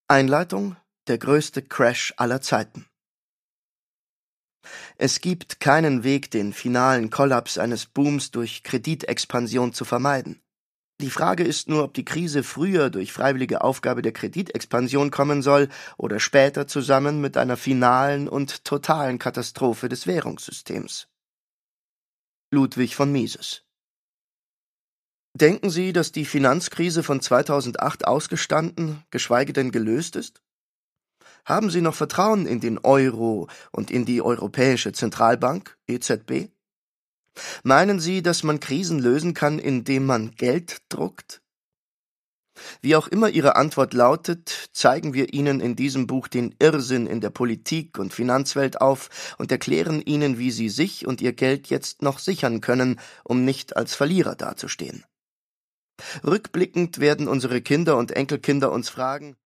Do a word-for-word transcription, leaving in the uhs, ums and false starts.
Einleitung: Der größte Crash aller Zeiten. Es gibt keinen Weg, den finalen Kollaps eines Booms durch Kreditexpansion zu vermeiden. Die Frage ist nur, ob die Krise früher durch freiwillige Aufgabe der Kreditexpansion kommen soll oder später zusammen mit einer finalen und totalen Katastrophe des Währungssystems. Ludwig von Mises. Denken Sie, dass die Finanzkrise von zweitausendacht ausgestanden, geschweige denn gelöst ist? Haben Sie noch Vertrauen in den Euro und in die Europäische Zentralbank, E Z B? Meinen Sie, dass man Krisen lösen kann, indem man Geld druckt? Wie auch immer Ihre Antwort lautet, zeigen wir Ihnen in diesem Buch den Irrsinn in der Politik- und Finanzwelt auf und erklären Ihnen, wie Sie sich und Ihr Geld jetzt noch sichern können, um nicht als Verlierer dazustehen. Rückblickend werden unsere Kinder und Enkelkinder uns fragen,